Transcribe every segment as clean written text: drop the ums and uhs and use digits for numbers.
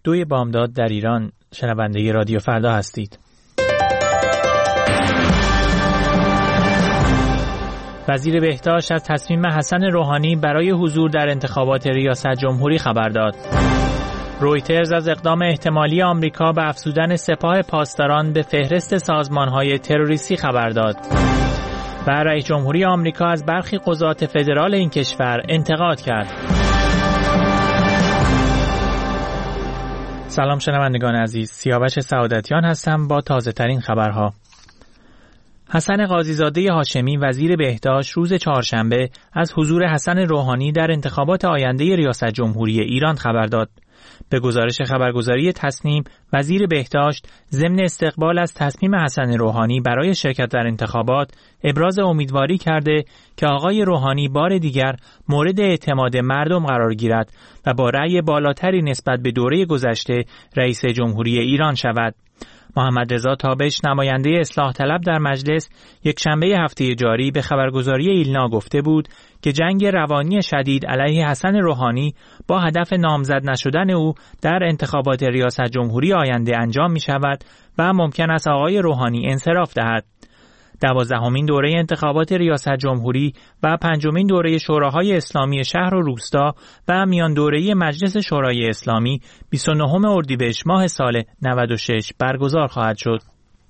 2 بامداد در ایران. شنونده رادیو فردا هستید. وزیر بهداشت از تصمیم حسن روحانی برای حضور در انتخابات ریاست جمهوری خبر داد. رویترز از اقدام احتمالی آمریکا به افزودن سپاه پاسداران به فهرست سازمان‌های تروریستی خبر داد. و رئیس جمهوری آمریکا از برخی قضات فدرال این کشور انتقاد کرد. سلام شنوندگان عزیز، سیاوش سعادتیان هستم با تازه ترین خبرها. حسن قاضیزاده هاشمی وزیر بهداشت روز چهارشنبه از حضور حسن روحانی در انتخابات آینده ریاست جمهوری ایران خبر داد. به گزارش خبرگزاری تصنیم، وزیر بهداشت ضمن استقبال از تصمیم حسن روحانی برای شرکت در انتخابات ابراز امیدواری کرده که آقای روحانی بار دیگر مورد اعتماد مردم قرار گیرد و با رأی بالاتری نسبت به دوره گذشته رئیس جمهوری ایران شود. محمد رضا تابش نماینده اصلاح طلب در مجلس یک شنبه هفته جاری به خبرگزاری ایلنا گفته بود که جنگ روانی شدید علیه حسن روحانی با هدف نامزد نشدن او در انتخابات ریاست جمهوری آینده انجام می شود و ممکن است آقای روحانی انصراف دهد. 12مین دوره انتخابات ریاست جمهوری و 5مین دوره شوراهای اسلامی شهر و روستا و میان دوره مجلس شورای اسلامی 29 اردیبهشت ماه سال 96 برگزار خواهد شد.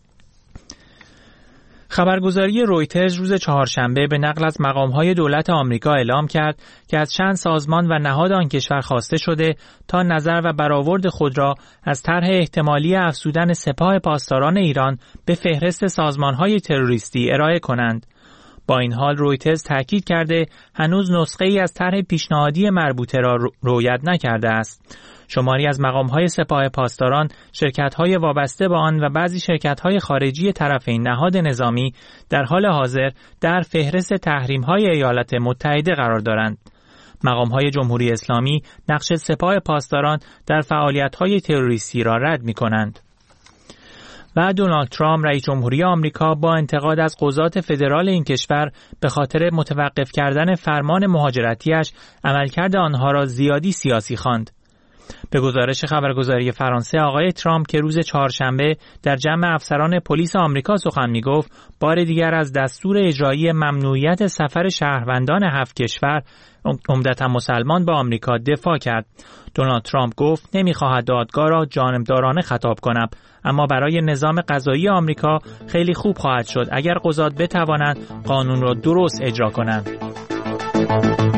خبرگزاری رویترز روز چهارشنبه به نقل از مقام‌های دولت آمریکا اعلام کرد که از چند سازمان و نهاد آن کشور خواسته شده تا نظر و برآورد خود را از طرح احتمالی افزودن سپاه پاسداران ایران به فهرست سازمان‌های تروریستی ارائه کنند. با این حال رویترز تاکید کرده هنوز نسخه‌ای از طرح پیشنهادی مربوطه را رؤیت نکرده است. شماری از مقام‌های سپاه پاسداران، شرکت‌های وابسته با آن و بعضی شرکت‌های خارجی طرفین نهاد نظامی در حال حاضر در فهرست تحریم‌های ایالات متحده قرار دارند. مقام‌های جمهوری اسلامی نقش سپاه پاسداران در فعالیت‌های تروریستی را رد می‌کنند. و دونالد ترامپ رئیس جمهوری آمریکا با انتقاد از قضات فدرال این کشور به خاطر متوقف کردن فرمان مهاجرتیش عملکرد آنها را زیادی سیاسی خواند. به گزارش خبرگزاری فرانسه، آقای ترامپ که روز چهارشنبه در جمع افسران پلیس آمریکا سخن می‌گفت، بار دیگر از دستور اجرایی ممنوعیت سفر شهروندان 7 کشور عمدتاً مسلمان به آمریکا دفاع کرد. دونالد ترامپ گفت نمی‌خواهد دادگاه را جانبدارانه خطاب کند، اما برای نظام قضایی آمریکا خیلی خوب خواهد شد اگر قضات بتوانند قانون را درست اجرا کنند.